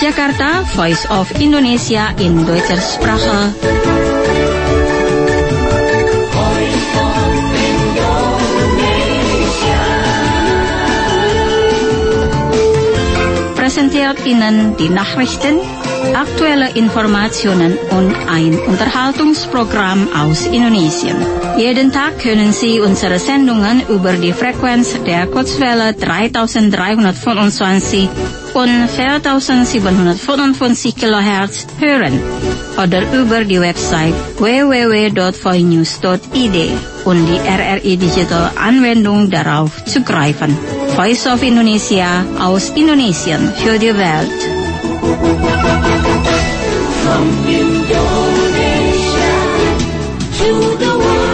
Jakarta, Voice of Indonesia in Deutscher Sprache. Präsentiert Ihnen die Nachrichten, aktuelle Informationen und ein Unterhaltungsprogramm aus Indonesien. Jeden Tag können Sie unsere Sendungen über die Frequenz der Kurzwelle 3325 und 4755 kHz hören oder über die Website www.voinews.id und die RRI Digital Anwendung darauf zugreifen. Voice of Indonesia aus Indonesien für die Welt. From Indonesia to the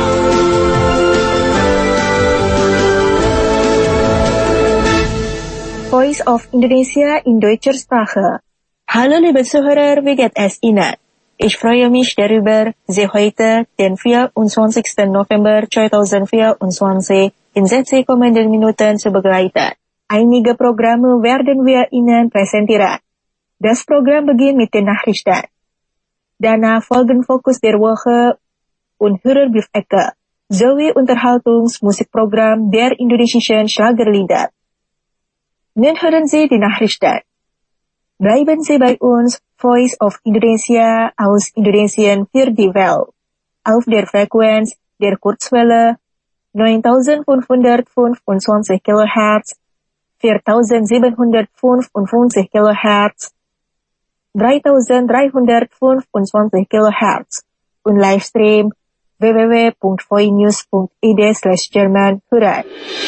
world. Voice of Indonesia in Deutscher Sprache. Hallo liebe Zuhörer, wie geht es Ihnen? Ich freue mich darüber, Sie heute, den 24. November 2024, in 60 kommenden Minuten zu begleiten. Einige Programme werden wir Ihnen präsentieren. Das Programm beginnt mit den Nachrichten. Danach folgen Fokus der Woche und Hörerbriefecke sowie Unterhaltungsmusikprogramm der indonesischen Schlagerlieder. Nun hören Sie die Nachrichten. Bleiben Sie bei uns, Voice of Indonesia aus Indonesien für die Welt. Auf der Frequenz der Kurzwelle 9525 kHz, 4755 kHz, 3325 kHz und Livestream www.voinews.id/German hören.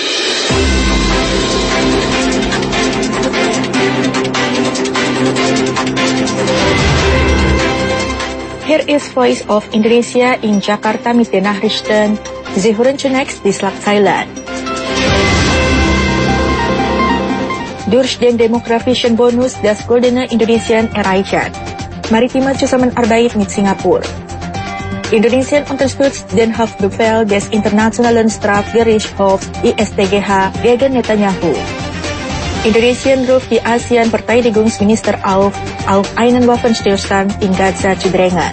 Hier ist Voice of Indonesia in Jakarta mit den Nachrichten. Sie hören zunächst die Schlagzeilen. Durch den demografischen Bonus das Goldene Indonesien erreichen. Maritime Zusammenarbeit mit Singapur. Indonesien unterstützt den Haftbefehl des Internationalen Strafgerichtshofs ISTGH gegen Netanyahu. Indonesien ruft die ASEAN-Verteidigungsminister auf einen Waffenstillstand in Gaza zu drängen.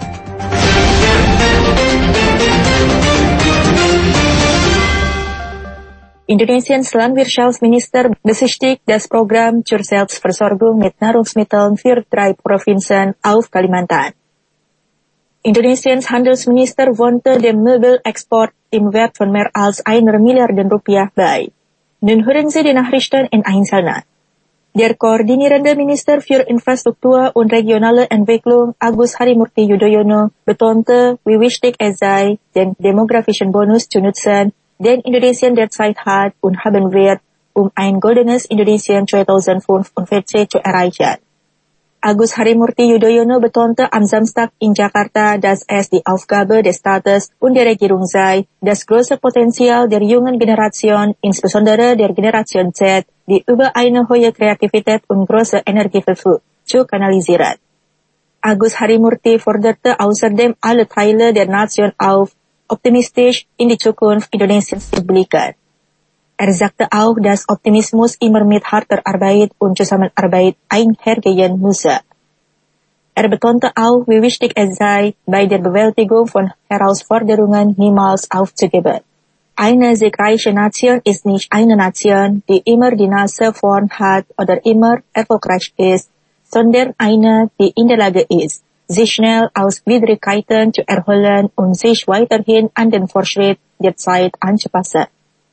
Indonesiens Landwirtschaftsminister besichtigt das Programm zur Selbstversorgung mit Nahrungsmitteln für 3 Provinzen auf Kalimantan. Indonesiens Handelsminister wohnte dem Möbelexport im Wert von mehr als 1 Milliarden Rupiah bei. Nun hören Sie die Nachrichten in Einzelnen. Der koordinierende Minister für Infrastruktur und regionale Entwicklung Agus Harimurti Yudhoyono betonte, wie wichtig es sei, den demografischen Bonus zu nutzen, den Indonesien derzeit hat und haben wird, um ein goldenes Indonesien 2045 zu erreichen. Agus Harimurti Yudhoyono betonte am Samstag in Jakarta, dass es die Aufgabe des Staates und der Regierung sei, das große Potenzial der jungen Generation, insbesondere der Generation Z, die über eine hohe Kreativität und große Energie verfügt, zu kanalisieren. Agus Harimurti forderte außerdem alle Teile der Nation auf, optimistisch in die Zukunft Indonesiens zu blicken. Er sagte auch, dass Optimismus immer mit harter Arbeit und Zusammenarbeit einhergehen müsse. Er betonte auch, wie wichtig es sei, bei der Bewältigung von Herausforderungen niemals aufzugeben. Eine siegreiche Nation ist nicht eine Nation, die immer die Nase vorn hat oder immer erfolgreich ist, sondern eine, die in der Lage ist, sich schnell aus Widrigkeiten zu erholen und sich weiterhin an den Fortschritt der Zeit anzupassen.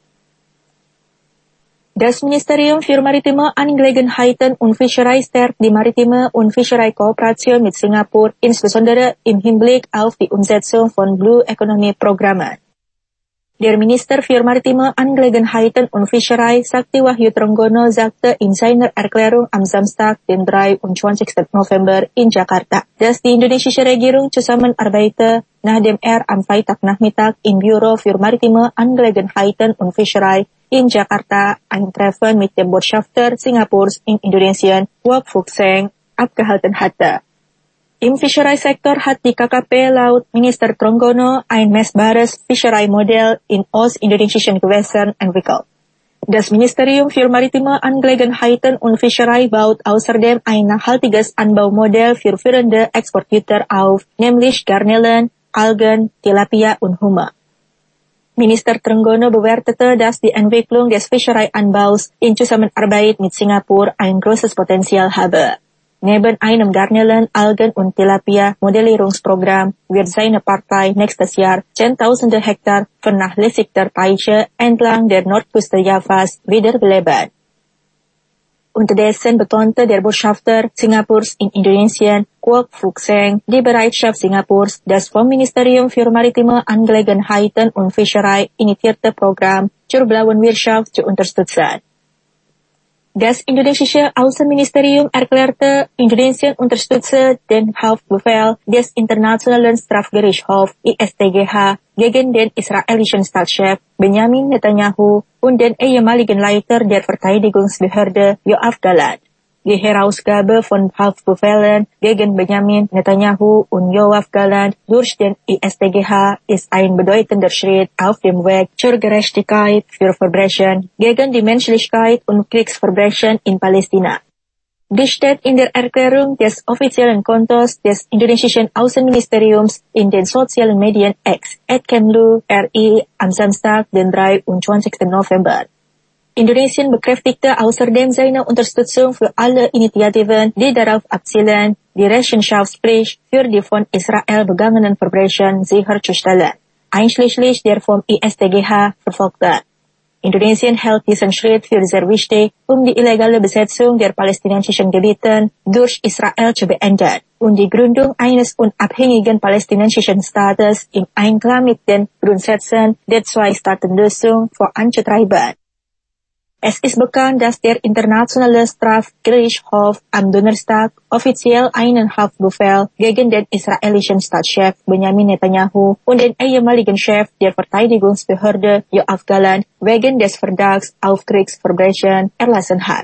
Das Ministerium für Maritime Angelegenheiten und Fischerei stärkt die maritime und Fischereikooperation mit Singapur, insbesondere im Hinblick auf die Umsetzung von Blue Economy Programmen. Der Minister für Maritime Angelegenheiten und Fischerei Sakti Wahyu Trenggono sagte in seiner Erklärung am Samstag, den 23. November in Jakarta, dass die indonesische Regierung zusammenarbeite, nachdem er am Freitagnachmittag im Büro für Maritime Angelegenheiten und Fischerei in Jakarta ein Treffen mit dem Botschafter Singapurs in Indonesien, Wak Fuk Seng, abgehalten hatte. Im Fischereisektor hat die KKP laut Minister Trenggono ein messbares Fischereimodell in ostindonesischen Gewässern entwickelt. Das Ministerium für Maritime Angelegenheiten und Fischerei baut außerdem ein nachhaltiges Anbaumodell für führende Exportgüter auf, nämlich Garnelen, Algen, Tilapia und Hummer. Minister Trenggono bewertete, dass die Entwicklung des Fischereianbaus in Zusammenarbeit mit Singapur ein großes Potenzial habe. Neben einem Garnelen, Algen- und Tilapia-Modellierungsprogramm wird seine Partei nächstes Jahr Zehntausende Hektar vernachlässigter Teiche entlang der Nordküste Javas wiederbeleben. Unterdessen betonte der Botschafter Singapurs in Indonesien, Kwok Fook Seng, die Bereitschaft Singapurs, das vom Ministerium für Maritime Angelegenheiten und Fischerei initiierte Programm zur blauen Wirtschaft zu unterstützen. Das indonesische Außenministerium erklärte, Indonesien unterstütze den Haftbefehl des Internationalen Strafgerichtshofs ISTGH gegen den israelischen Staatschef Benjamin Netanyahu und den ehemaligen Leiter der Verteidigungsbehörde Yoav Gallant. Die Herausgabe von Haftbefehlen gegen Benjamin Netanyahu und Yoav Gallant durch den ISTGH ist ein bedeutender Schritt auf dem Weg zur Gerechtigkeit für Verbrechen gegen die Menschlichkeit und Kriegsverbrechen in Palästina. Dies steht in der Erklärung des offiziellen Kontos des indonesischen Außenministeriums in den sozialen Medien X, @Kemlu.ri am Samstag, den 23. November. Indonesien bekräftigte außerdem seine Unterstützung für alle Initiativen, die darauf abzielen, die Rechenschaftspflicht für die von Israel begangenen Verbrechen sicherzustellen, einschließlich der vom ISTGH verfolgten. Indonesien hält diesen Schritt für sehr wichtig, um die illegale Besetzung der palästinensischen Gebiete durch Israel zu beenden und die Gründung eines unabhängigen palästinensischen Staates im Einklang mit den Grundsätzen der Zwei-Staaten-Lösung voranzutreiben. Es ist bekannt, dass der Internationale Strafgerichtshof am Donnerstag offiziell einen Haftbefehl gegen den israelischen Staatschef Benjamin Netanyahu und den ehemaligen Chef der Verteidigungsbehörde Yoav Gallant wegen des Verdachts auf Kriegsverbrechen erlassen hat.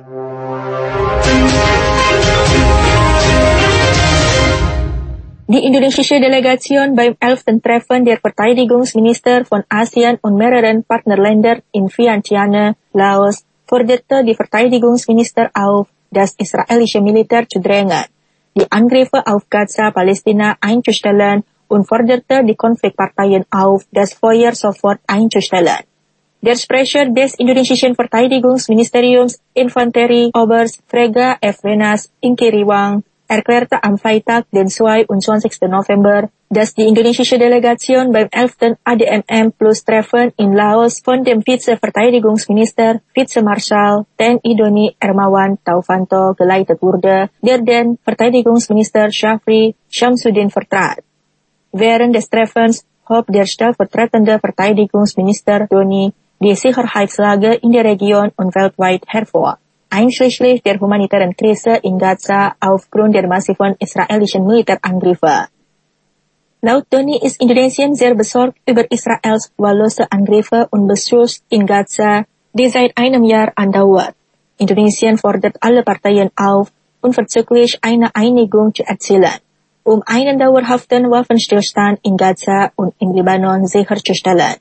Die indonesische Delegation beim 11. Treffen der Verteidigungsminister von ASEAN und mehreren Partnerländern in Vientiane, Laos, forderte die Verteidigungsminister auf, das israelische Militär zu drängen, die Angriffe auf Gaza, Palästina einzustellen und forderte die Konfliktparteien auf, das Feuer sofort einzustellen. Der Sprecher des indonesischen Verteidigungsministeriums Infanterieoberst Frega F. Wenas Inkiriwang erklärte am Freitag, den 22. November, dass die indonesische Delegation beim 11. ADMM Plus Treffen in Laos von dem Vize-Verteidigungsminister Vizemarschall TNI Doni Ermawan Taufanto geleitet wurde, der den Verteidigungsminister Shafri Shamsuddin vertrat. Während des Treffens hob der stellvertretende Verteidigungsminister Doni die Sicherheitslage in der Region und weltweit hervor, einschließlich der humanitären Krise in Gaza aufgrund der massiven israelischen Militärangriffe. Laut Doni ist Indonesien sehr besorgt über Israels wahllose Angriffe und Beschuss in Gaza, die seit einem Jahr andauert. Indonesien fordert alle Parteien auf, unverzüglich eine Einigung zu erzielen, um einen dauerhaften Waffenstillstand in Gaza und im Libanon sicherzustellen.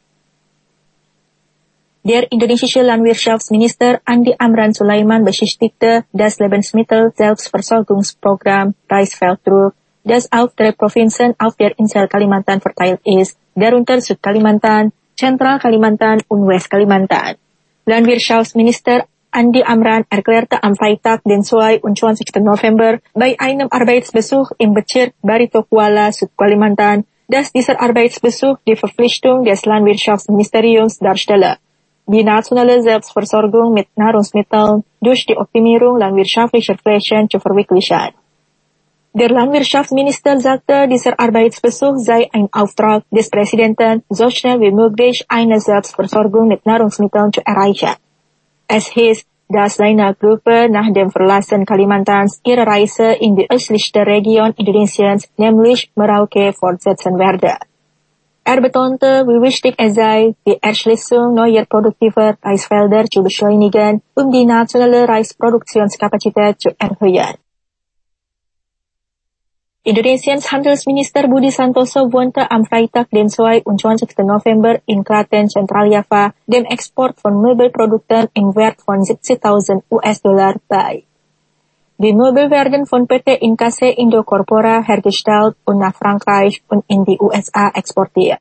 Der indonesische Landwirtschaftsminister Andi Amran Sulaiman bestätigte das Lebensmittel-Selbstversorgungsprogramm Reisfelddruck, das auf 3 Provinzen auf der Insel Kalimantan verteilt ist, darunter Südkalimantan, Zentral-Kalimantan und West-Kalimantan. Landwirtschaftsminister Andi Amran erklärte am Freitag, den 22. November, bei einem Arbeitsbesuch im Bezirk Barito Kuala, Südkalimantan, dass dieser Arbeitsbesuch die Verpflichtung des Landwirtschaftsministeriums darstelle, die nationale Selbstversorgung mit Nahrungsmitteln durch die Optimierung landwirtschaftlicher Flächen zu verwirklichen. Der Landwirtschaftsminister sagte, dieser Arbeitsbesuch sei ein Auftrag des Präsidenten, so schnell wie möglich eine Selbstversorgung mit Nahrungsmitteln zu erreichen. Es hieß, dass seine Gruppe nach dem Verlassen Kalimantans ihre Reise in die östlichste Region Indonesiens, nämlich Merauke, fortsetzen werde. Er betonte, wie wichtig es sei, die Erschließung neuer produktiver Reisfelder zu beschleunigen, um die nationale Reisproduktionskapazität zu erhöhen. Indonesiens Handelsminister Budi Santoso wohnte am Freitag, den 22. November in Klaten, Zentraljava, dem Export von Möbelprodukten im Wert von $70.000 bei. Die Möbel werden von PT Incase Indocorpora hergestellt und nach Frankreich und in die USA exportiert.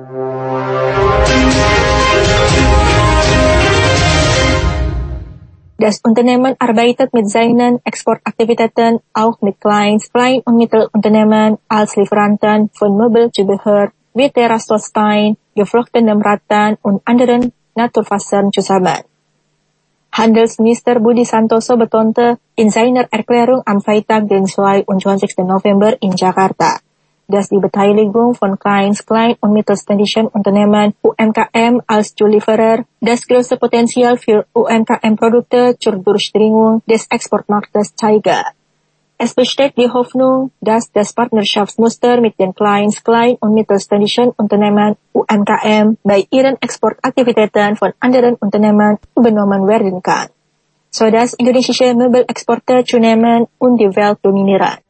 Das Unternehmen arbeitet mit seinen Exportaktivitäten auch mit Klein- und Mittelunternehmen als Lieferanten von Möbelzubehör wie Terrastostein, geflochtenem Rattan und anderen Naturfasern zusammen. Handelsminister Budi Santoso betonte in seiner Erklärung am Freitag, den 22. November in Jakarta, dass die Beteiligung von Klein- und mittelständischen Unternehmen UMKM als Zulieferer das größte Potenzial für UMKM-Produkte zur Durchdringung des Exportmarktes zeige. Es besteht die Hoffnung, dass das Partnerschaftsmuster mit den Klein- und mittelständischen Unternehmen UMKM bei ihren Exportaktivitäten von anderen Unternehmen übernommen werden kann, sodass indonesische Möbelexporte zunehmen und die Welt dominieren.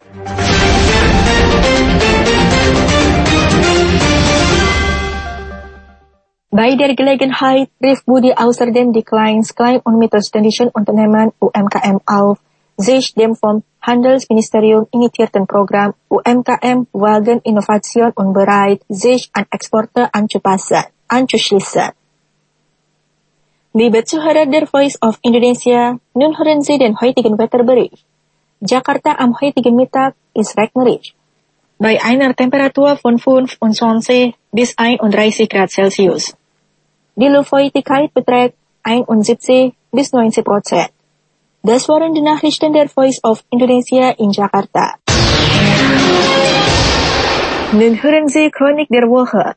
Bei der Gelegenheit rief Budi außerdem die Klein- und mittelständischen Unternehmen UMKM auf, sich dem vom Handelsministerium initiierten Programm UMKM Wagen Innovation und bereit, sich an Exporte anzuschließen. Liebe Zuhörer der Voice of Indonesia, nun hören Sie den heutigen Wetterbericht. Jakarta am heutigen Mittag ist regnerisch. Bei einer Temperatur von 25 bis 31 Grad Celsius. Die Luftfeuchtigkeit beträgt 71 bis 90%. Das waren die Nachrichten der Voice of Indonesia in Jakarta. Nun hören Sie Chronik der Woche.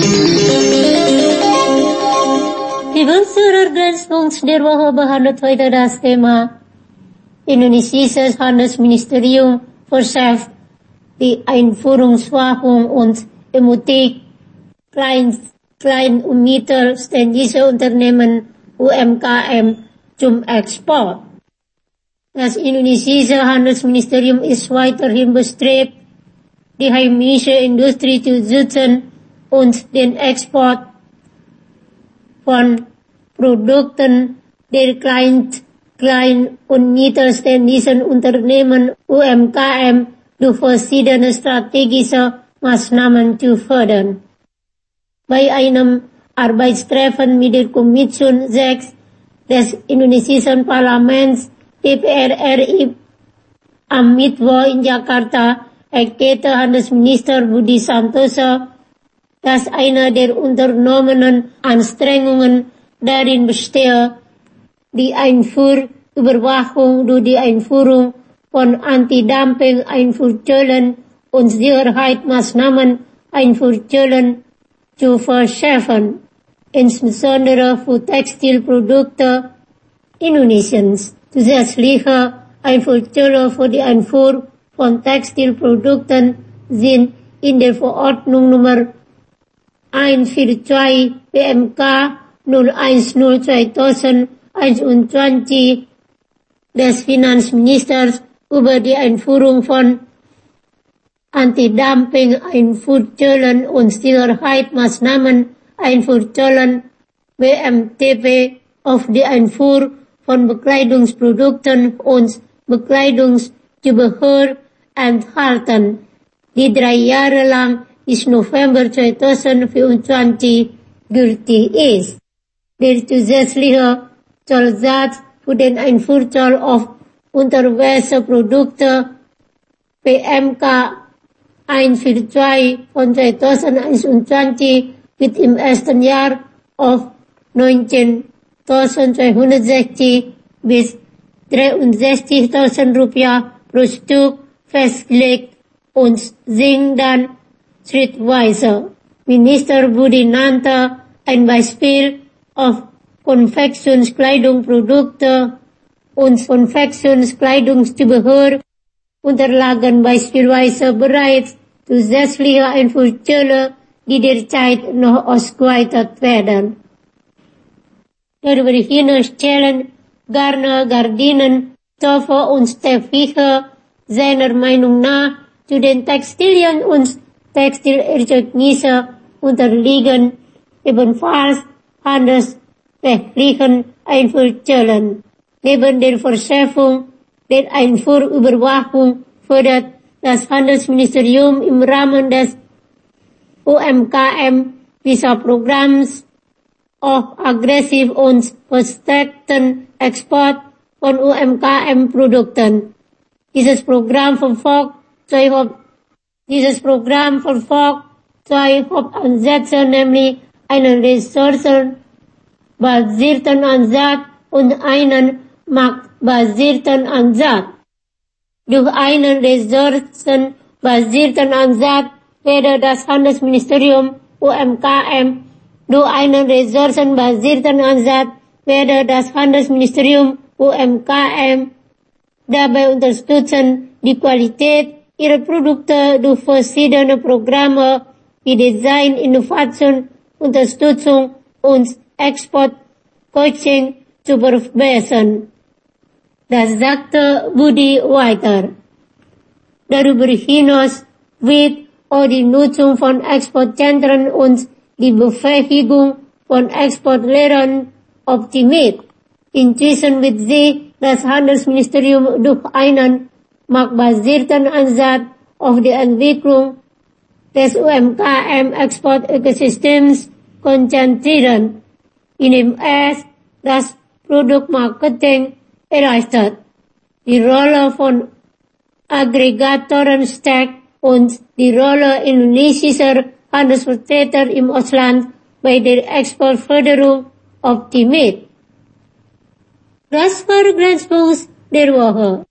Liebe Zuhörer des Funks der Woche behandelt heute das Thema Indonesisches Handelsministerium verschärft die Einfuhrungsschwachung und ermutigt Klein- und mittelständische Unternehmen UMKM zum Export. Das indonesische Handelsministerium ist weiterhin bestrebt, die heimische Industrie zu schützen und den Export von Produkten der klein- und mittelständischen Unternehmen UMKM durch verschiedene strategische Maßnahmen zu fördern. Bei einem Arbeitstreffen mit der Kommission 6 des indonesischen Parlaments DPR RI am Mittwoch in Jakarta erklärte Handelsminister Budi Santoso, dass eine der unternommenen Anstrengungen darin bestehe, die Einfuhrüberwachung durch die Einführung von Anti-Dumping-Einfuhrzöllen und Sicherheitsmaßnahmen Einfuhrzöllen zu verschärfen, insbesondere für Textilprodukte Indonesiens. Zusätzliche Einfuhrzölle für die Einfuhr von Textilprodukten sind in der Verordnung Nummer 142 BMK 010/2021 des Finanzministers über die Einführung von Anti-Dumping-Einfuhrzöllen und Sicherheitsmaßnahmen Einfuhrzöllen BMTP auf die Einfuhr von Bekleidungsprodukten und Bekleidungszubehör enthalten, die 3 Jahre lang bis November 2024 gültig ist. Der zusätzliche Zollsatz für den Einfuhrzoll auf Unterwäscheprodukte BMK 142 von 2021 wird im ersten Jahr auf 19.260 bis 63.000 Rupiah pro Stück festgelegt und sinkt dann schrittweise. Minister Budi nannte ein Beispiel auf Konfektionskleidungsprodukte und Konfektionskleidungszubehör unterlagen beispielsweise bereits zusätzliche Einfuhrzölle, die derzeit noch ausgeweitet werden. Darüber hinaus stellen Garne, Gardinen, Stoffe und Teppiche seiner Meinung nach zu den Textilien und Textilerzeugnisse unterliegen ebenfalls handelsrechtlichen Einfuhrzöllen. Neben der Verschärfung der Einfuhrüberwachung fördert das Handelsministerium im Rahmen des UMKM-Visa-Programms auch aggressiv und verstärkten Export von UMKM-Produkten. Dieses Programm verfolgt zwei Hauptansätze, nämlich einen ressourcenbasierten Ansatz und einen marktbasierten Ansatz. Durch einen ressourcenbasierten Ansatz werde das Handelsministerium UMKM dabei unterstützen, die Qualität ihrer Produkte durch verschiedene Programme wie Design, Innovation, Unterstützung und Export-Coaching zu verbessern. Das sagte Budi weiter. Darüber hinaus wird auch die Nutzung von Exportzentren und die Befähigung von Exportlehrern optimiert. Inzwischen wird sich das Handelsministerium durch einen marktbasierten Ansatz auf die Entwicklung des UMKM-Exportökosystems konzentrieren, indem es das Produktmarketing erleichtert, die Rolle von Aggregatoren stärkt und die Rolle indonesischer Handelsvertreter im Ausland bei der Exportförderung optimiert. Das war Grenzfunk der Woche.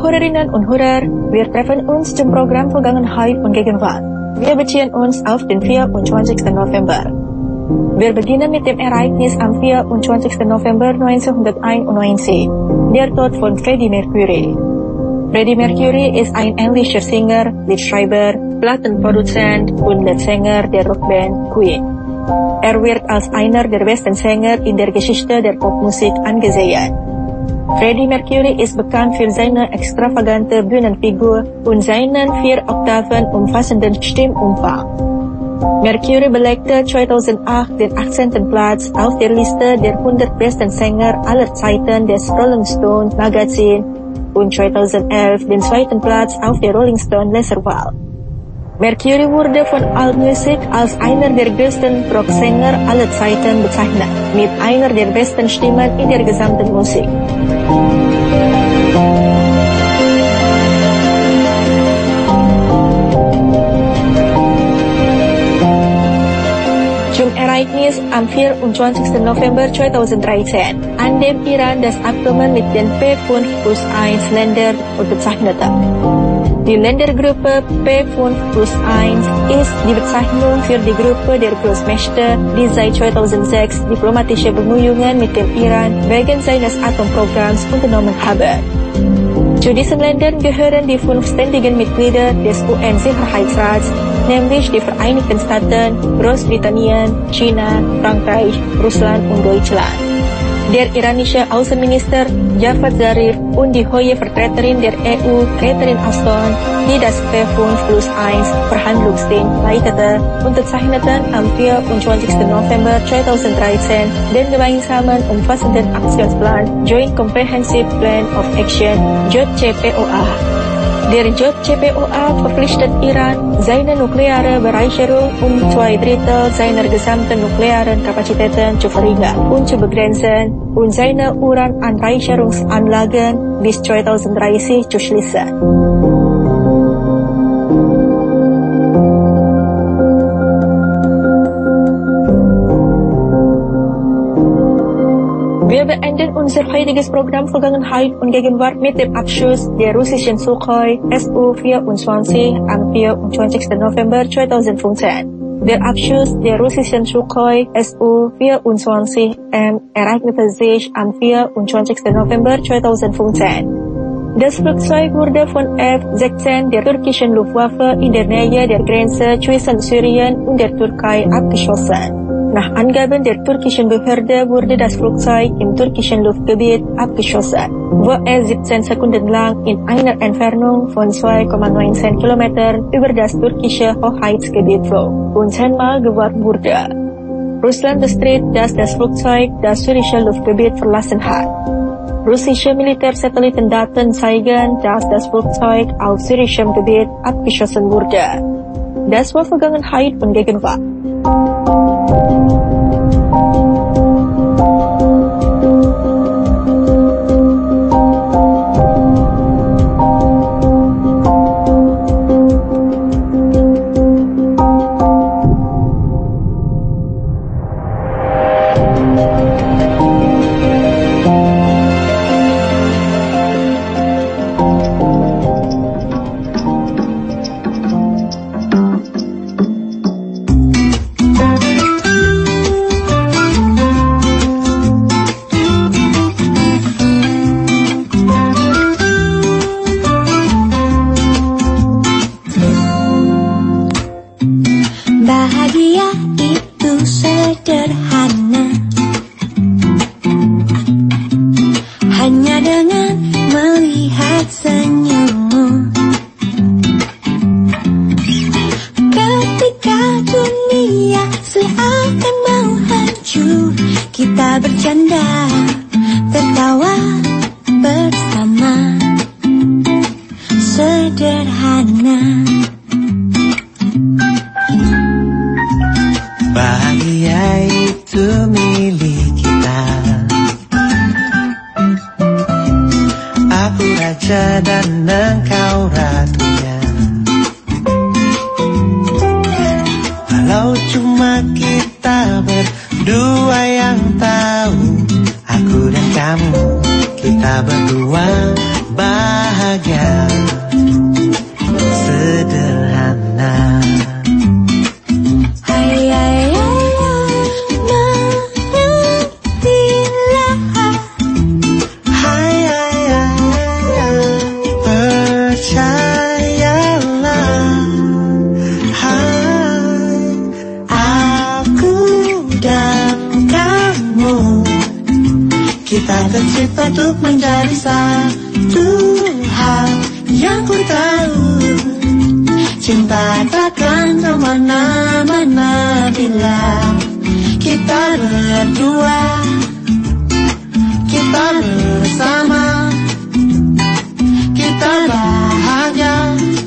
Hörerinnen und Hörer, wir treffen uns zum Programm Vergangenheit und Gegenwart. Wir beziehen uns auf den 24. November. Wir beginnen mit dem Ereignis am 24. November 1991, der Tod von Freddie Mercury. Freddie Mercury ist ein englischer Sänger, Liedschreiber, Plattenproduzent und Leadsänger der Rockband Queen. Er wird als einer der besten Sänger in der Geschichte der Popmusik angesehen. Freddie Mercury ist bekannt für seine extravagante Bühnenfigur und seinen 4 Oktaven umfassenden Stimmumfang. Mercury belegte 2008 den 18. Platz auf der Liste der 100 besten Sänger aller Zeiten des Rolling Stone Magazin und 2011 den 2. Platz auf der Rolling Stone Leserwahl. Mercury wurde von AllMusic als einer der größten Rocksänger aller Zeiten bezeichnet, mit einer der besten Stimmen in der gesamten Musik. Zum Ereignis am 24. November 2013, an dem Iran das Abkommen mit den P5+1 Ländern unterzeichnete. Die Ländergruppe P5+1 ist die Bezeichnung für die Gruppe der Großmächte, die seit 2006 diplomatische Bemühungen mit dem Iran wegen seines Atomprogramms unternommen haben. Zu diesen Ländern gehören die 5 ständigen Mitglieder des UN-Sicherheitsrats, nämlich die Vereinigten Staaten, Großbritannien, China, Frankreich, Russland und Deutschland. Der iranische Außenminister Javad Zarif und die hohe Vertreterin der EU, Catherine Ashton, die das P5+1 Verhandlungsteam leitete, unterzeichneten am 24. November 2013 den gemeinsamen umfassenden Aktionsplan Joint Comprehensive Plan of Action, JCPOA. Der JCPOA verpflichtet Iran, seine nukleare Bereicherung um 2/3 seiner gesamten nuklearen Kapazitäten zu verringern und zu begrenzen und seine Urananreicherungsanlagen bis 2030 zu schließen. Wir beenden unser heutiges Programm Vergangenheit und Gegenwart mit dem Abschuss der russischen Sukhoi Su-24 am 24. November 2015. Der Abschuss der russischen Sukhoi Su-24M ereignete sich am 24. November 2015. Das Flugzeug wurde von F-16 der türkischen Luftwaffe in der Nähe der Grenze zwischen Syrien und der Türkei abgeschossen. Nach Angaben der türkischen Behörde wurde das Flugzeug im türkischen Luftgebiet abgeschossen, wo es 17 Sekunden lang in einer Entfernung von 2,19 Kilometern über das türkische Hoheitsgebiet flog und 10-mal gewarnt wurde. Russland bestritt, dass das Flugzeug das syrische Luftgebiet verlassen hat. Russische Militärsatellitendaten zeigen, dass das Flugzeug auf syrischem Gebiet abgeschossen wurde. Das war Vergangenheit und Gegenwart. Kita berdua bahagia. percayalah, aku dan kamu, kita tercipta untuk menjadi satu. Hal yang ku tahu, cinta takkan kemana-mana bila kita berdua, kita bersama, kita bahagia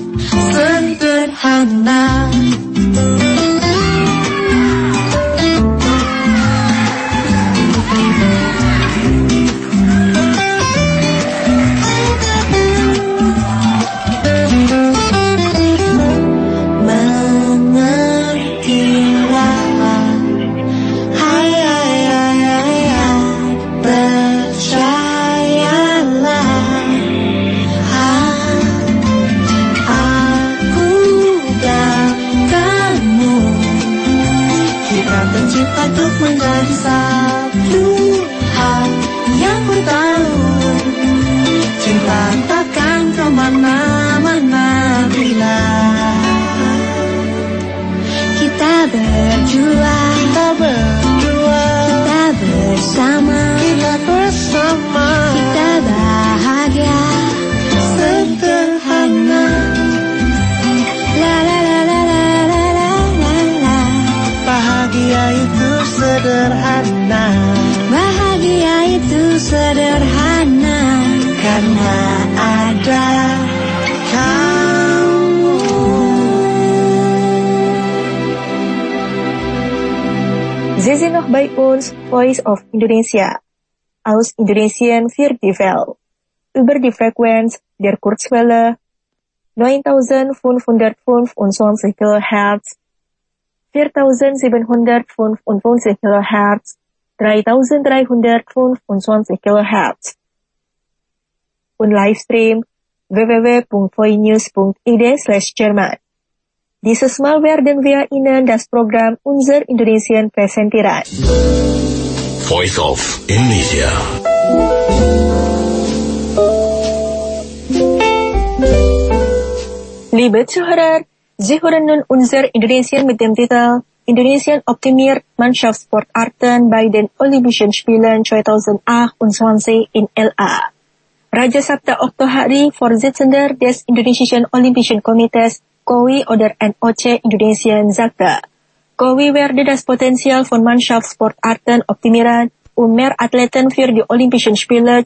sederhana. Untuk menjadi satu. Hal yang ku tahu, cinta takkan kemana-mana bila kita berdua, kita bersama, kita bahagia sederhana. La la la la la la la la. Bahagia itu sederhana, bahagia itu sederhana, karena ada kamu. Sie sind noch bei uns, Voice of Indonesia, aus Indonesien für die Welt, über die Frequenz der Kurzwelle 9525 kHz, 4755 kHz, 3325 kHz. Und Livestream www.voinews.id/German. Dieses Mal werden wir Ihnen das Programm Unser Indonesien präsentieren. Voice of Indonesia. Liebe Zuhörer, Sie hören nun Unser Indonesien mit dem Titel Indonesien optimiert Mannschaftssportarten bei den Olympischen Spielen 2028 in LA. Raja Sabta Oktohari, Vorsitzender des Indonesischen Olympischen Komitees KOI oder NOC Indonesien, sagte, KOI werde das Potenzial von Mannschaftssportarten optimieren, um mehr Athleten für die Olympischen Spiele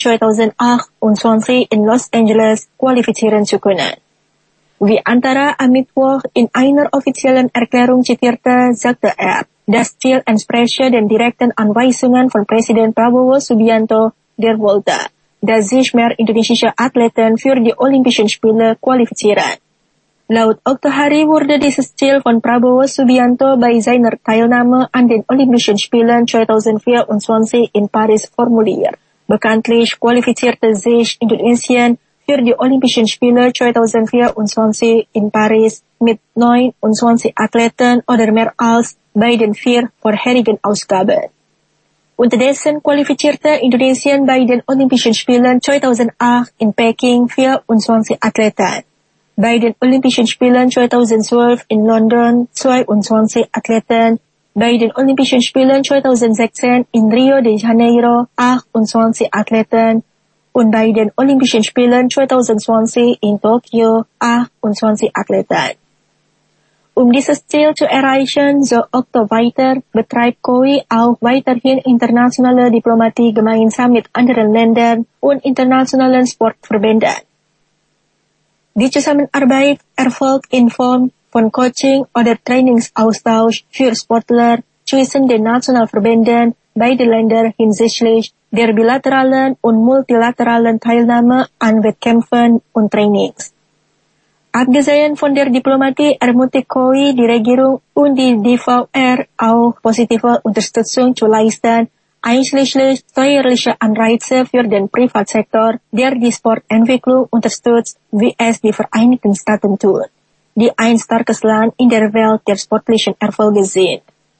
2028 in Los Angeles qualifizieren zu können. Wie Antara am Mittwoch in einer offiziellen Erklärung zitierte, sagte er, das Ziel entspreche den direkten Anweisungen von Präsident Prabowo Subianto, der wollte, dass sich mehr indonesische Athleten für die Olympischen Spiele qualifizieren. Laut Oktohari wurde dieses Ziel von Prabowo Subianto bei seiner Teilnahme an den Olympischen Spielen 2024 in Paris formuliert. Bekanntlich qualifizierte sich Indonesien für die Olympischen Spiele 2024 in Paris mit 29 Athleten oder mehr als bei den 4 vorherigen Ausgaben. Unterdessen qualifizierte Indonesien bei den Olympischen Spielen 2008 in Peking 24 Athleten. Bei den Olympischen Spielen 2012 in London 22 Athleten, bei den Olympischen Spielen 2016 in Rio de Janeiro 28 Athleten und bei den Olympischen Spielen 2020 in Tokio 28 Athleten. Um dieses Ziel zu erreichen, so Okto weiter, betreibt KOI auch weiterhin internationale Diplomatie gemeinsam mit anderen Ländern und internationalen Sportverbänden. Die Zusammenarbeit erfolgt in Form von Coaching oder Trainingsaustausch für Sportler zwischen den Nationalverbänden beider Länder hinsichtlich der bilateralen und multilateralen Teilnahme an Wettkämpfen und Trainings. Abgesehen von der Diplomatie ermutigt KOI die Regierung und die DVR auch positive Unterstützung zu leisten, einschließlich steuerliche Anreize für den Privatsektor, der die Sportentwicklung unterstützt, wie es die Vereinigten Staaten tun, die ein starkes Land in der Welt der sportlichen Erfolge sind.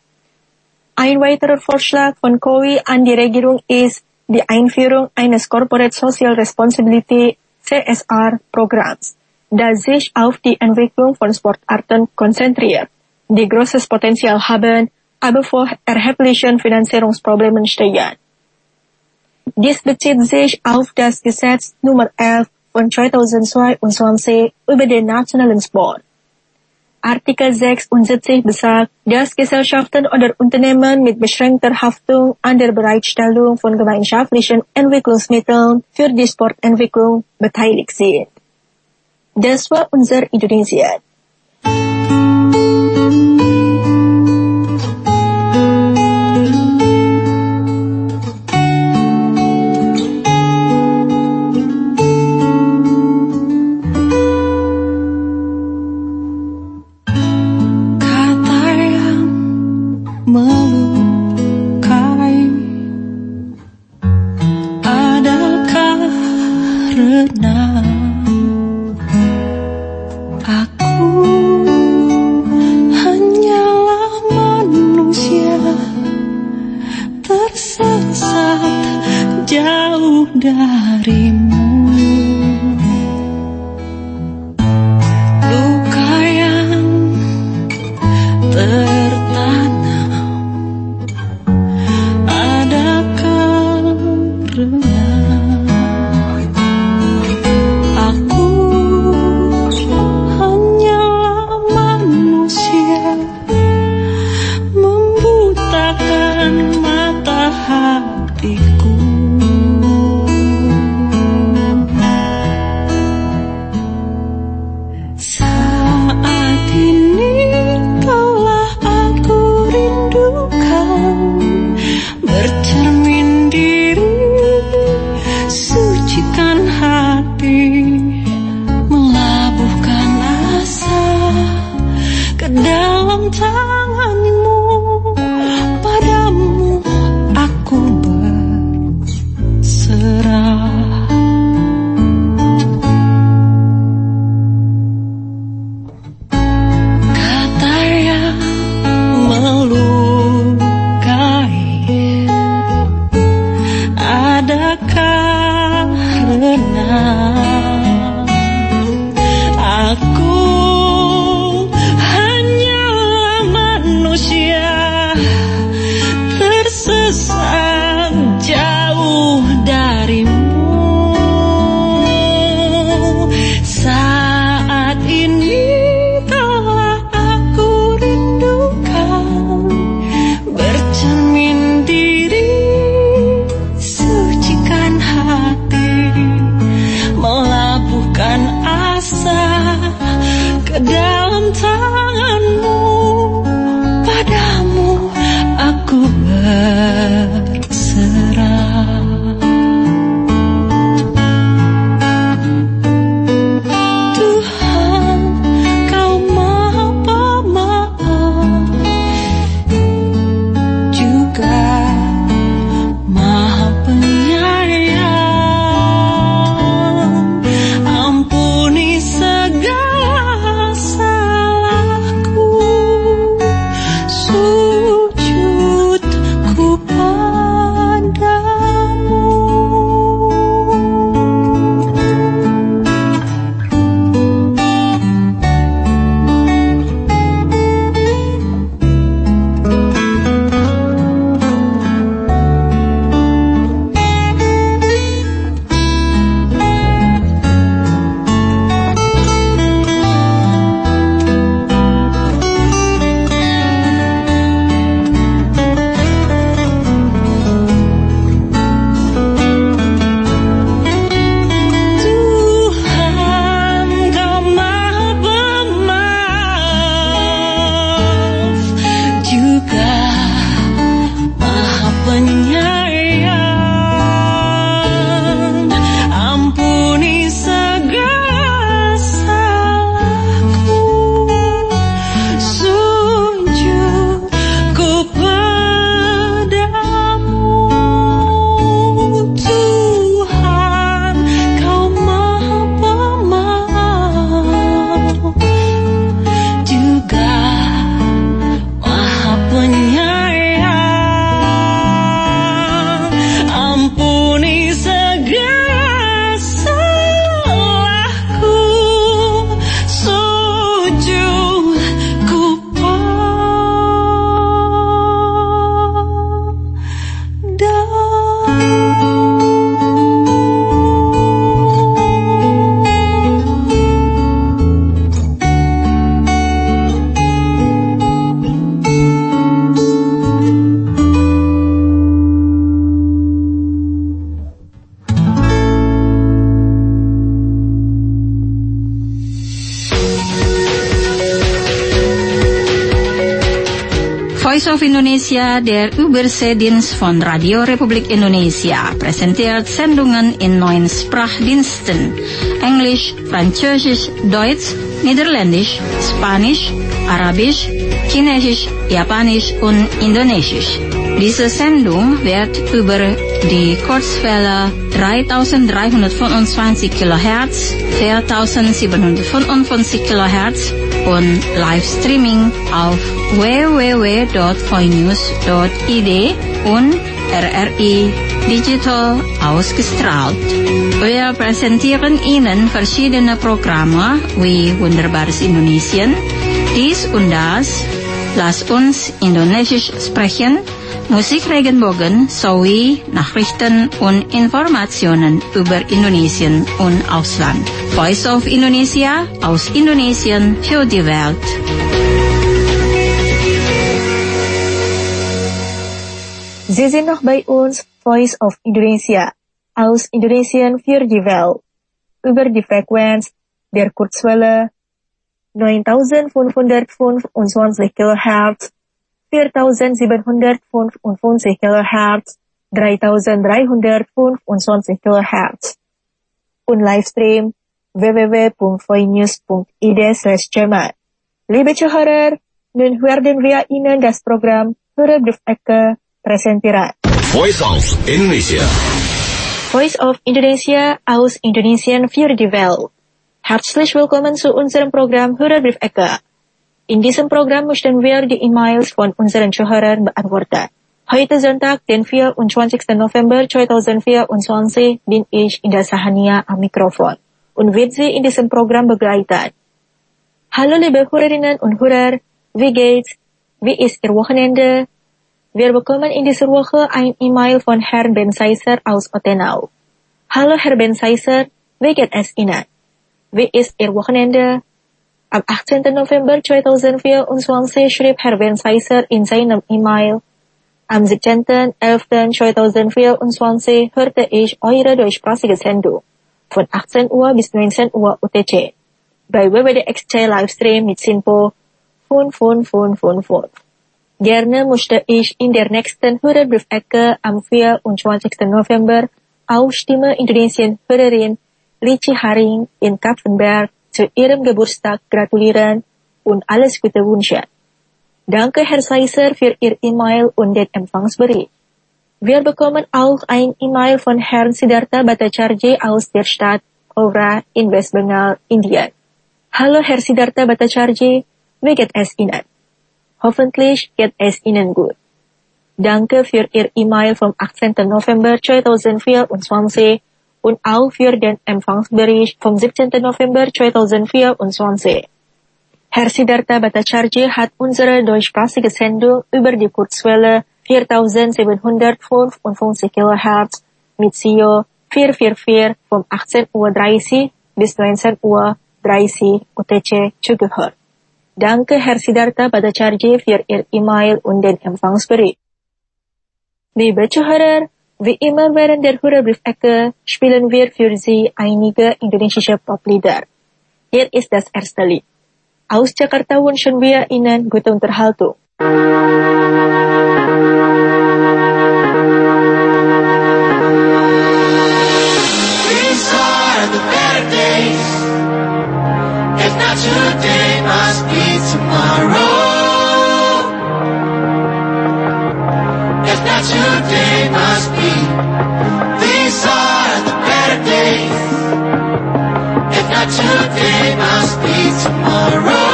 Ein weiterer Vorschlag von KOI an die Regierung ist die Einführung eines Corporate Social Responsibility CSR-Programms, dass sich auf die Entwicklung von Sportarten konzentriert, die großes Potenzial haben, aber vor erheblichen Finanzierungsproblemen stehen. Dies bezieht sich auf das Gesetz Nummer 11 von 2022 über den nationalen Sport. Artikel 76 besagt, dass Gesellschaften oder Unternehmen mit beschränkter Haftung an der Bereitstellung von gemeinschaftlichen Entwicklungsmitteln für die Sportentwicklung beteiligt sind. Das war unser Indonesien. Melukai, adakah karena aku hanyalah manusia tersesat jauh darimu. Luka yang tertanam aku hanyalah manusia membutakan mata hatiku. Saat ini telah aku rindukan bercermin diri, sucikan hati, melabuhkan asa ke dalam tanganmu. Padamu aku berserah. Kata yang melukai, adakah karena aku hanyalah manusia tersesat jauh darimu. Saat ini telah aku rindukan bercermin diri, sucikan hati, melabuhkan asa ke dalam tanganmu. Padamu aku berserah. Tuhan, Kau Maha Pemaaf, juga Maha Penyayang. Ampuni segala Voice of Indonesia, der Überseedienst von Radio Republik Indonesia, präsentiert Sendungen in 9 Sprachdiensten: Englisch, Französisch, Deutsch, Niederländisch, Spanisch, Arabisch, Chinesisch, Japanisch und Indonesisch. Diese Sendung wird über die Kurzwelle 3325 kHz, 4755 kHz und Livestreaming auf www.voinews.id und RRI Digital ausgestrahlt. Wir präsentieren Ihnen verschiedene Programme wie Wunderbares Indonesien, dies und das, Lass uns Indonesisch sprechen, Musik Regenbogen sowie Nachrichten und Informationen über Indonesien und Ausland. Voice of Indonesia, aus Indonesien für die Welt. Sie sind noch bei uns, Voice of Indonesia, aus Indonesien für die Welt, über die Frequenz der Kurzwelle 9525 kHz, 4755 kHz, 3325 kHz und Livestream www.voinews.id/Jerman. Liebe Zuhörer, nun werden wir Ihnen das Programm Hörerbrief Ecke präsentieren. Voice of Indonesia. Voice of Indonesia, aus Indonesien für die Welt. Herzlich willkommen zu unserem Programm Hörerbrief Ecke. In diesem Programm möchten wir die E-Mails von unseren Zuhörern beantworten. Heute Sonntag, den 24. November 2024, bin ich in der Sahania am Mikrofon und wird Sie in diesem Programm begleiten. Hallo liebe Hörerinnen und Hörer, wie geht's? Wie ist Ihr Wochenende? Wir bekommen in dieser Woche ein E-Mail von Herrn Ben Seiser aus Ottenau. Hallo Herr Ben Seiser, wie geht es Ihnen? Wie ist Ihr Wochenende? Am 18. November 2024 schrieb Herr Ben Seiser in seinem E-Mail: Am 17.11.2024 hörte ich eure deutschsprachige Sendung von 18 Uhr bis 19 Uhr UTC bei WWDXC Livestream mit Sinpo 5555. Gerne möchte ich in der nächsten Hörerbrief-Ecke am 24. November auch Stimme Indonesien-Hörerin Lici Haring in Kapfenberg zu ihrem Geburtstag gratulieren und alles Gute wünschen. Danke Herr Seiser für Ihr E-Mail und den Empfangsbericht. Wir bekommen auch ein E-Mail von Herrn Siddhartha Bhattacharjee aus der Stadt Ora in Westbengal, Indien. Hallo Herr Siddhartha Bhattacharjee, wie geht es Ihnen? Hoffentlich geht es Ihnen gut. Danke für Ihr E-Mail vom 18. November 2024 und auch für den Empfangsbericht vom 17. November 2024. Herr Siddhartha Bhattacharjee hat unsere deutschsprachige Sendung über die Kurzwelle 4755 kHz mit SIO 444 von 18.30 Uhr bis 19.30 Uhr UTC zugehört. Danke Herr Siddhartha Bhattacharjee für Ihr E-Mail und den Empfangsbericht. Liebe Zuhörer, wie immer während der Hörerbrief-Ecke spielen wir für Sie einige indonesische Poplieder. Hier ist das erste Lied. Aus Jakarta wünschen wir Ihnen gute Unterhaltung. These are the better days. If not today, must be tomorrow. If not today, must be. These are the better days. If not today, must be tomorrow.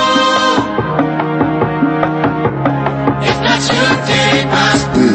If not today, must be.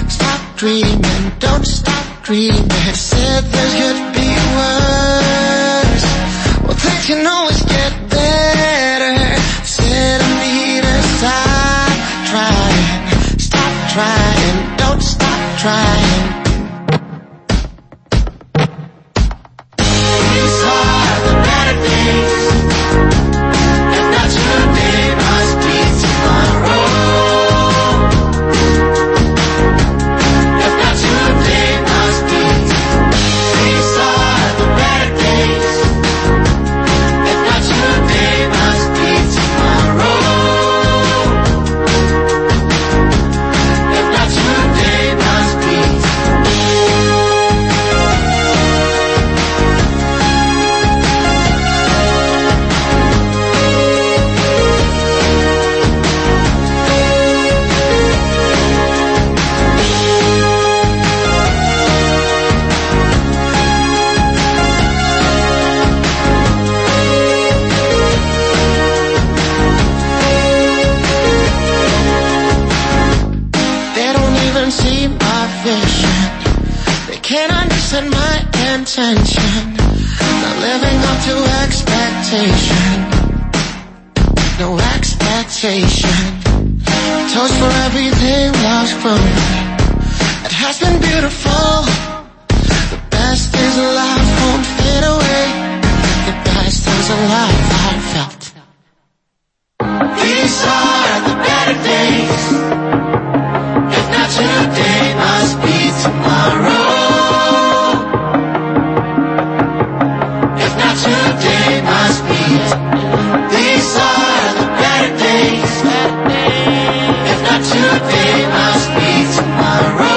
Dreaming, don't stop dreaming. Said there could be worse. us. Well, things can always get better. Said I need to stop trying, don't stop trying. These are the better days. If not today, must be tomorrow. If not today, must be. These are the better days. If not today, must be tomorrow. If not today, must be. They don't even see my vision. They can't understand my intention. Not living up to expectation. No expectation. Toast for everything lost growing. It has been beautiful. The best days of life won't fade away. The best days of life I felt. These are the better days. If not today, must be tomorrow. If not today, must be. These are the better days. If not today, must be tomorrow.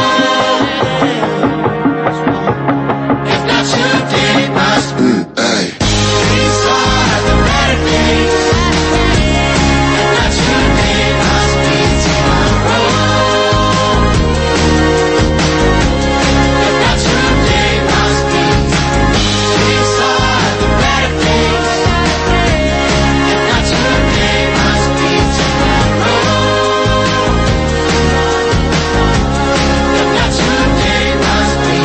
If not today, must be. These are the better days. If not today, must be tomorrow. If not today, must be. These are the better days. If not today, must be tomorrow. If not today, must be.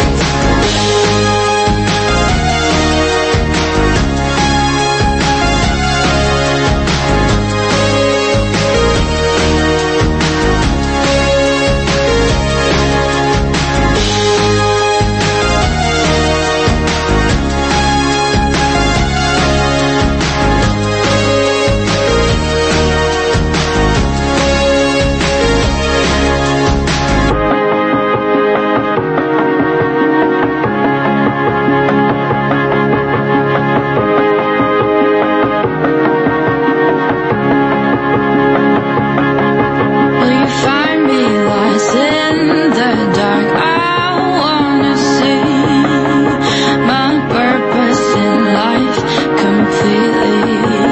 Will you find me lost in the dark? I wanna see my purpose in life completely.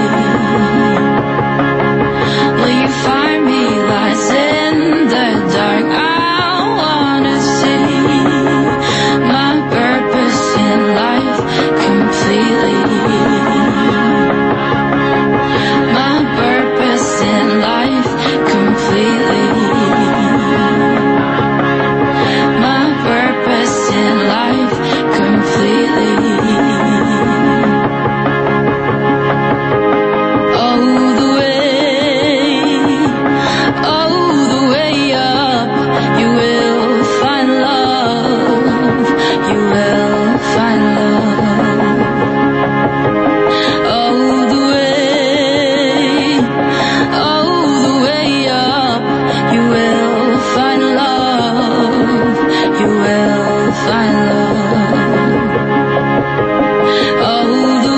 Will you find me lost in the dark? I wanna see my purpose in life completely. My purpose in life completely. My purpose in life completely. Oh, the way up, you will find love. You will find love. Oh, the way up, you will find love. You will find love. Oh, the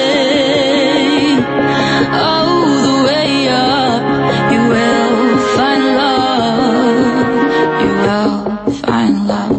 way up, you will find love. You will find love.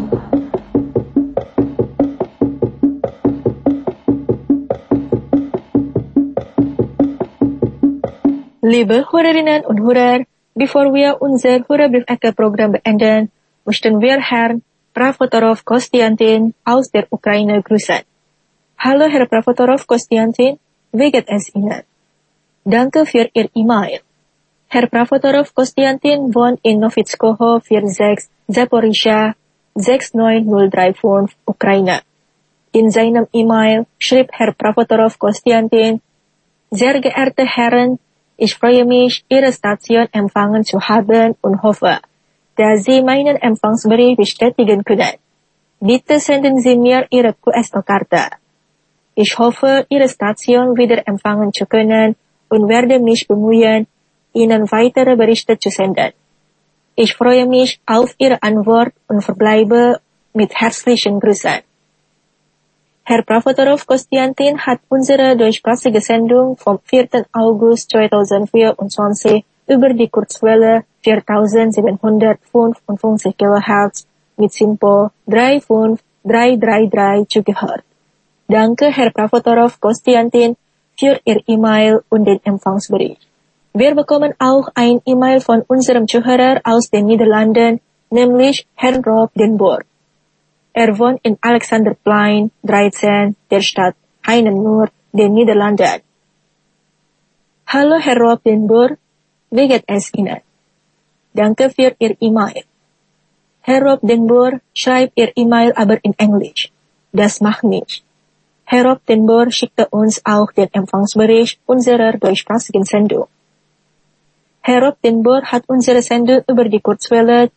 Liebe Hörerinnen und Hörer, bevor wir unser Hörerbriefecke-Programm beenden, möchten wir Herrn Pravotorov Konstantin aus der Ukraine grüßen. Hallo Herr Pravotorov Konstantin, wie geht es Ihnen? Danke für Ihr E-Mail. Herr Pravotorov Konstantin wohnt in Novitskoho 46 Zaporizhzhia 69035, Ukraine. In seinem E-Mail schrieb Herr Provotorov Konstantin: Sehr geehrte Herren, ich freue mich, Ihre Station empfangen zu haben und hoffe, dass Sie meinen Empfangsbericht bestätigen können. Bitte senden Sie mir Ihre QSL-Karte. Ich hoffe, Ihre Station wieder empfangen zu können und werde mich bemühen, Ihnen weitere Berichte zu senden. Ich freue mich auf Ihre Antwort und verbleibe mit herzlichen Grüßen. Herr Provotorov Konstantin hat unsere deutschsprachige Sendung vom 4. August 2024 über die Kurzwelle 4755 kHz mit Simpo 35333 zugehört. Danke, Herr Provotorov Konstantin, für Ihr E-Mail und den Empfangsbericht. Wir bekommen auch ein E-Mail von unserem Zuhörer aus den Niederlanden, nämlich Herrn Rob den Boer. Er wohnt in Alexanderplein 13, der Stadt Heinenoord, den Niederlanden. Hallo Herr Rob den Boer, wie geht es Ihnen? Danke für Ihr E-Mail. Herr Rob den Boer schreibt Ihr E-Mail aber in Englisch. Das macht nichts. Herr Rob den Boer schickte uns auch den Empfangsbericht unserer deutschsprachigen Sendung. Herr Rob den Boer hat unsere Sendung über die Kurzwelle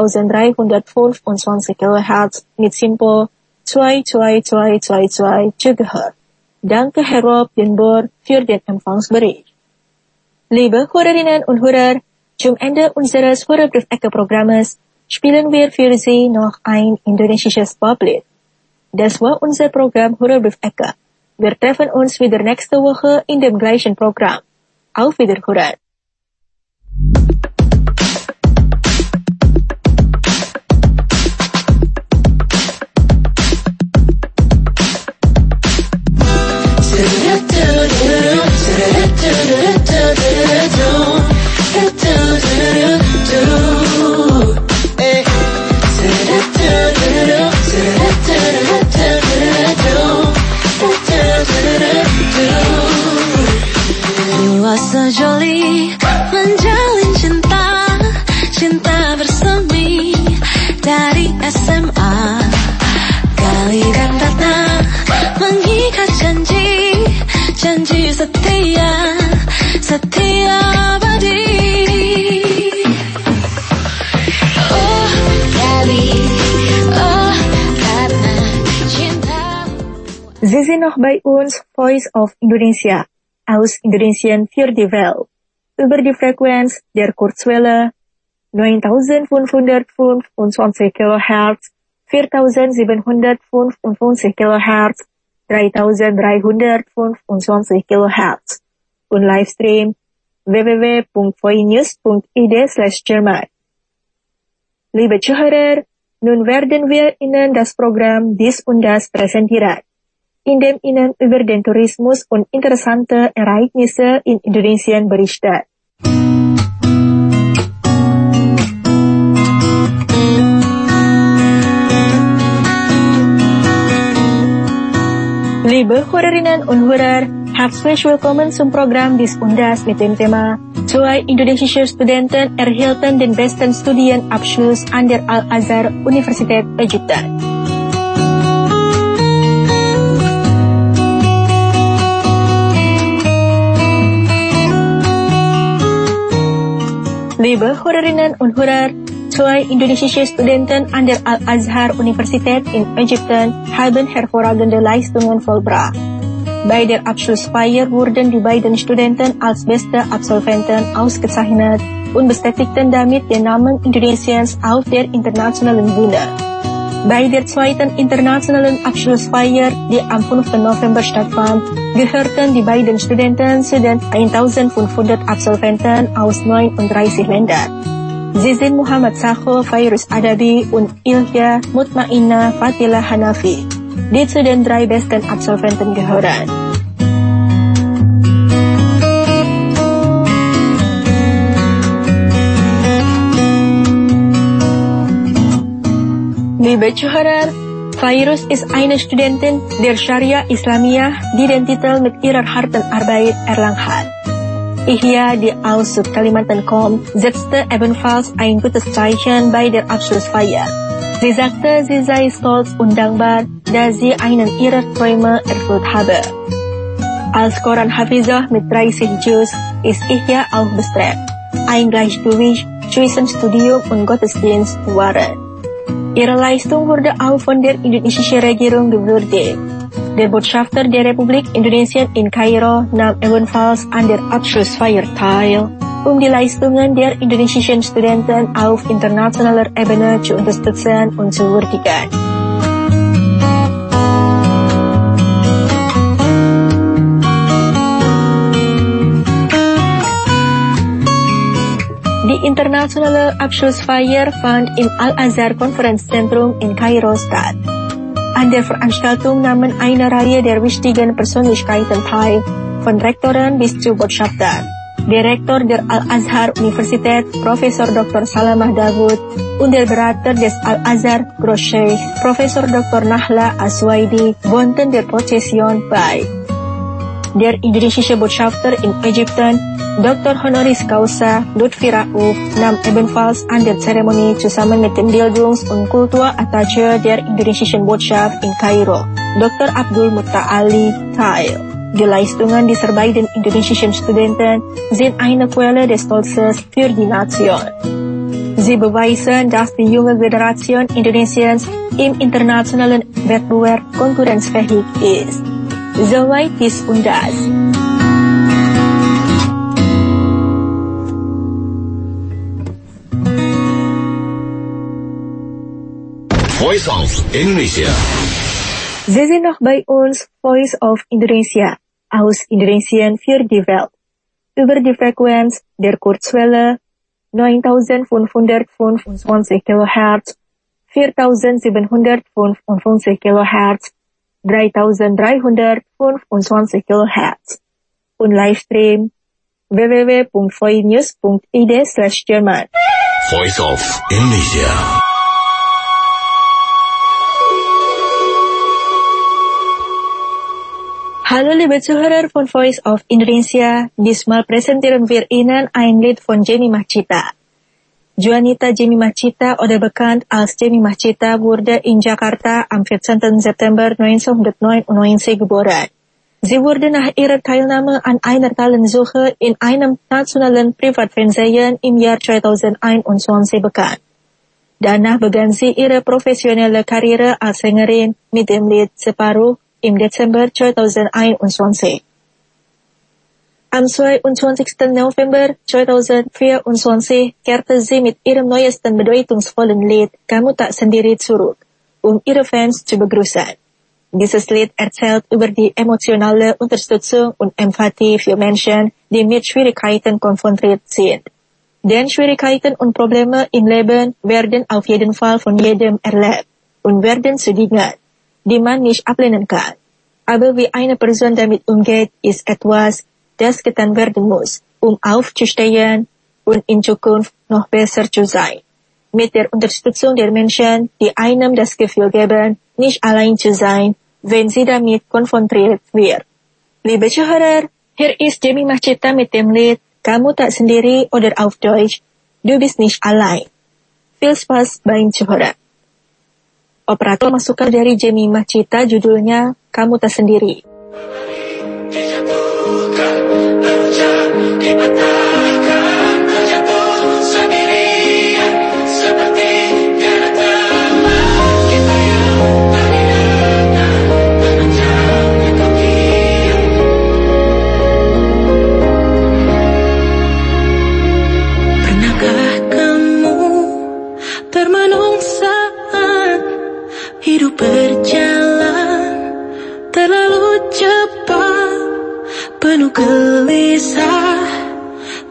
3325 kHz mit Simpo 22222 zugehört. Danke, Herr Rob den Boer, für den Empfangsbericht. Liebe Hörerinnen und Hörer, zum Ende unseres Hörerbrief-Ecke-Programmes spielen wir für Sie noch ein indonesisches Poplied. Das war unser Programm Hörerbrief-Ecke. Wir treffen uns wieder nächste Woche in dem gleichen Programm. Auf Wiederhören. Luasa joli menjalin cinta, cinta bersemi dari SMA. Kali dan ratna mengikat janji, janji setia, setia abadi. Oh kali, oh karena cinta. Sie sind noch bei uns, Voice of Indonesia, aus Indonesien für die Welt, über die Frequenz der Kurzwelle 9525 kHz, 4755 kHz, 3325 kHz und Livestream www.voinews.id/German. Liebe Zuhörer, nun werden wir Ihnen das Programm Dies und Das präsentieren, in dem Ihnen über den Tourismus und interessante Ereignisse in Indonesien berichtet. Liebe Hörerinnen und Hörer, herzlich willkommen zum Programm Dies und Das mit dem Thema 2 indonesische Studenten erhielten den besten Studienabschluss an der Al-Azhar Universität Ägypten. Liebe Hörerinnen und Hörer, 2 indonesische Studenten an der Al-Azhar Universität in Ägypten haben hervorragende Leistungen vollbracht. Bei der Abschlussfeier wurden die beiden Studenten als beste Absolventen ausgezeichnet und bestätigten damit den Namen Indonesiens auf der internationalen Bühne. Bei der zweiten internationalen Abschlussfeier, die am 5. November stattfand, gehörten die beiden Studenten zu den 1500 Absolventen aus 39 Ländern. Sie sind Muhammad Sakho Fairuz Adabi und Ilya Mutmainna Fatila Hanafi, die zu den 3 besten Absolventen gehören. Liebe Zuhörer, Fairuz ist eine Studentin der Scharia Islamiyah, die den Titel mit ihrer harten Arbeit erlangt hat. Ihya, die aus Südkalimantan kommt, setzte ebenfalls ein gutes Zeichen bei der Abschlussfeier. Sie sagte, sie sei stolz und dankbar, dass sie einen ihrer Träume erfüllt habe. Als Koran Hafizah mit 30 Juz ist Ihya auch bestrebt, ein Gleichgewicht zwischen Studium und Gottesdienst zu wahren. Ihre Leistung wurde auch von der indonesischen Regierung gewürdigt. Der Botschafter der Republik Indonesien in Kairo nahm ebenfalls an der Abschlussfeier teil, die Leistungen der indonesischen Studenten auf internationaler Ebene zu unterstützen und zu würdigen. Die internationale Abschlussfeier fand im Al-Azhar-Konferenzzentrum in Kairo statt. An der Veranstaltung nahmen eine Reihe der wichtigen Persönlichkeiten teil, von Rektoren bis zu Botschaftern. Der Rektor der Al-Azhar-Universität, Professor Dr. Salamah Dawood, und der Berater des Al-Azhar, Großscheich, Professor Dr. Nahla Aswaidi, wohnten der Prozession bei. Der indonesische Botschafter in Ägypten, Dr. Honoris Causa Lutfi Rauf, nahm ebenfalls an der Zeremonie zusammen mit dem Bildungs- und Kulturattaché der indonesischen Botschaft in Kairo, Dr. Abdul Mutta'ali, teil. Die Leistungen dieser beiden indonesischen Studenten sind eine Quelle des Stolzes für die Nation. Sie beweisen, dass die junge Generation Indonesiens im internationalen Wettbewerb konkurrenzfähig ist. Soweit dies und das. Voice of Indonesia. Sie sind noch bei uns, Voice of Indonesia, aus Indonesien für die Welt. Über die Frequenz der Kurzwelle 9525 kHz, 4755 kHz, 3325 kHz und Livestream www.voinews.id/Jerman. Voice of Indonesia. Hallo liebe Zuhörer von Voice of Indonesia, diesmal präsentieren wir Ihnen ein Lied von Jemimah Cita. Juanita Jemimah Cita oder bekannt als Jemimah Cita wurde in Jakarta am 14. September 1999 geboren. Sie wurde nach ihrer Teilnahme an einer Talentsuche in einem nationalen Privatfernsehen im Jahr 2021 bekannt. Danach begann sie ihre professionelle Karriere als Sängerin mit dem Lied Separuh im Dezember 2021. Am 22. November 2024 kehrte sie mit ihrem neuesten bedeutungsvollen Lied Kamu Tak Sendiri zurück, ihre Fans zu begrüßen. Dieses Lied erzählt über die emotionale Unterstützung und Empathie für Menschen, die mit Schwierigkeiten konfrontiert sind. Denn Schwierigkeiten und Probleme im Leben werden auf jeden Fall von jedem erlebt und werden zu Dingen, die man nicht ablehnen kann. Aber wie eine Person damit umgeht, ist etwas, das getan werden muss, aufzustehen und in Zukunft noch besser zu sein. Mit der Unterstützung der Menschen, die einem das Gefühl geben, nicht allein zu sein, wenn sie damit konfrontiert wird. Liebe Zuhörer, hier ist Jemimah Cita mit dem Lied Kamu Tak Sendiri oder auf Deutsch, Du bist nicht allein. Viel Spaß beim Zuhören. Operator masukan dari Jemimah Cita judulnya Kamu Tak Sendiri. Dijatuhkan, terjang, dipatahkan, terjatuh sendirian, seperti tiada teman. Kita yang tadi dekat, menanjak di kemudian. Pernahkah kamu termenung saat hidup berjalan terlalu cepat, penuh gelisah,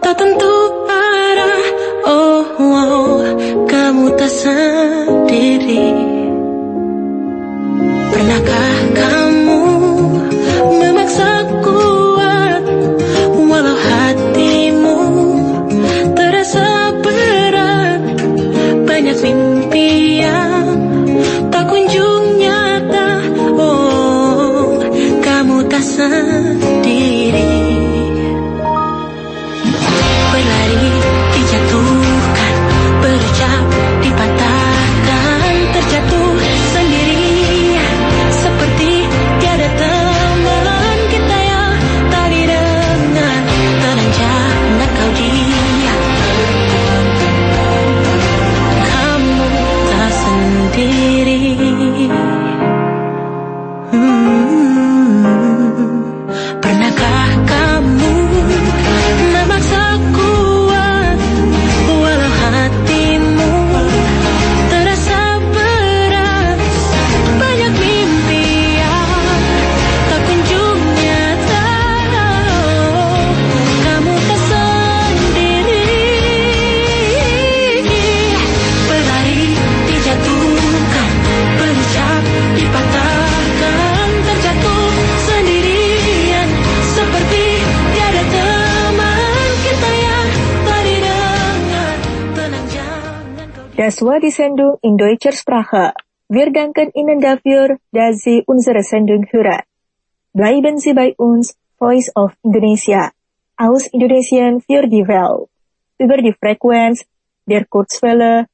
Das war die Sendung in deutscher Sprache. Wir danken Ihnen dafür, dass Sie unsere Sendung hören. Bleiben Sie bei uns, Voice of Indonesia, aus Indonesien für die Welt. Über die Frequenz der Kurzwelle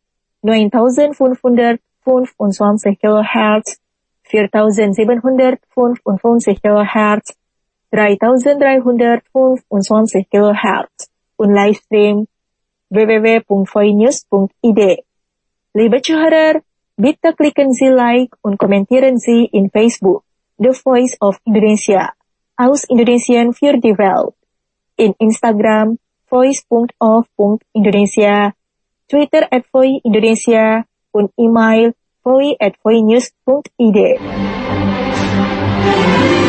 9525 kHz, 4755 kHz, 3325 kHz und Livestream www.voinews.id. Liebe Zuhörer, bitte klicken Sie Like und kommentieren Sie in Facebook The Voice of Indonesia, aus Indonesien für die Welt. In Instagram voice.of.indonesia, Twitter @voiindonesia und E-Mail voi@voinews.id.